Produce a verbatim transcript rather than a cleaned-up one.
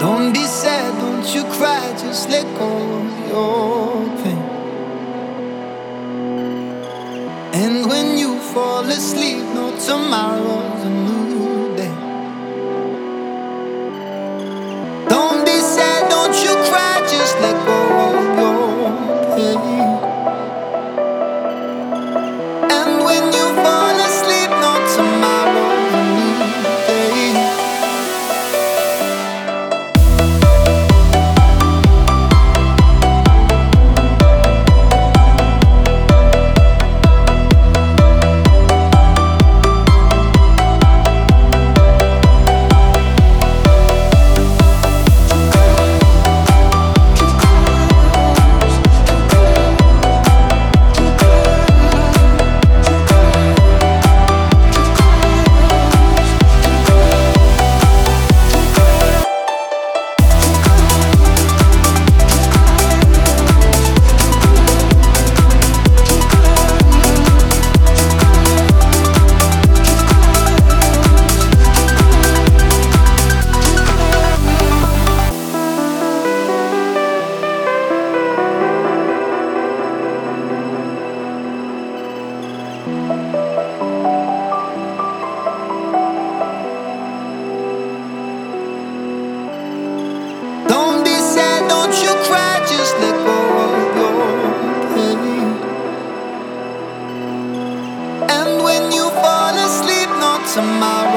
Don't be sad, don't you cry, just let go of your pain. And when you fall asleep, know tomorrow's a new day. Don't be sad, don't you cry, just let go of your pain. And when you fall asleep, know tomorrow's a new day. Don't be sad, don't you cry, just let go of your pain. And when you fall asleep, know tomorrow